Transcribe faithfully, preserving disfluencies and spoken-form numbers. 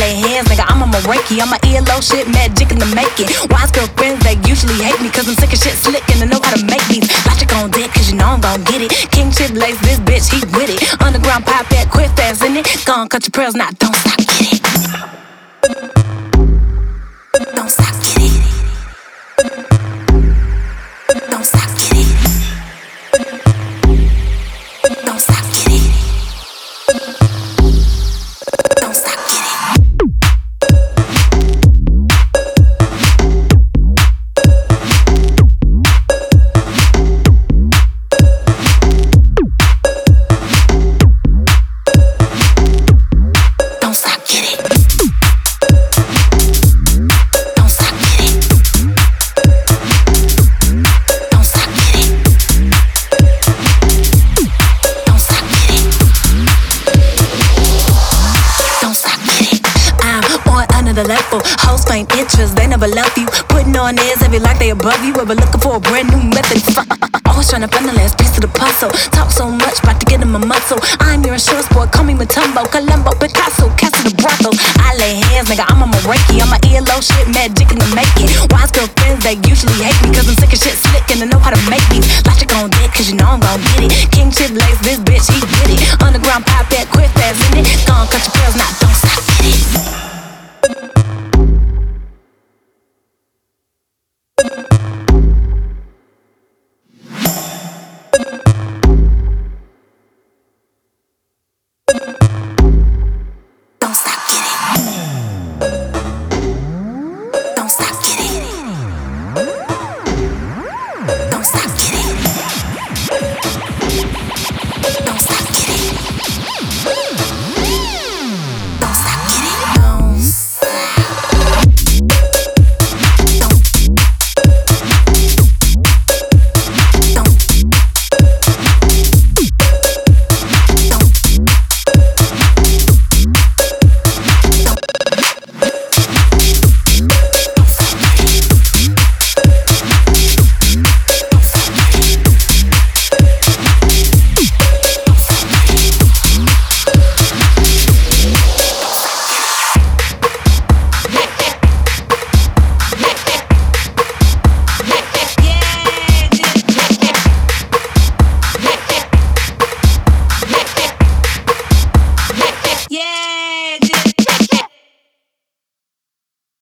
lay hands, nigga, I'm on my Reiki. I'm a E L O shit, magic in the making. Wise girlfriends, they usually hate me, cause I'm sick of shit slick and I know how to make these. Logic on deck, cause you know I'm gon' get it. King Chip lace, this bitch, he with it. Underground pop that, quick fast in it. Gon' cut your pearls, now don't stop, get it. Don't stop, get it. Don't stop, get it. Don't stop, get it. Don't stop, get it. Don't stop, get it. Don't stop, get it. Don't stop, get it. Don't stop, get it. Don't stop, get it. I'm on another level. Hoes find interest, they never love you. Putting on airs every like they above you. Ever looking for a brand new method? Always trying to find the last piece of the puzzle. Talk so much, about to get in my muscle. I'm your insurance boy, call me Matumbo, Columbo, Picasso, Castle the brothel. I lay hands, nigga, I'm on my Reiki. I'm a E L O shit, magic in the making. Wise girlfriends, they usually hate me, cause I'm sick of shit slick and I know how to make these. Logic on deck, cause you know I'm gon' get it. King Chip lace, this bitch, he with it. Underground pop that, quick fast in it. Gon' cut your pearls, now don't stop, get it.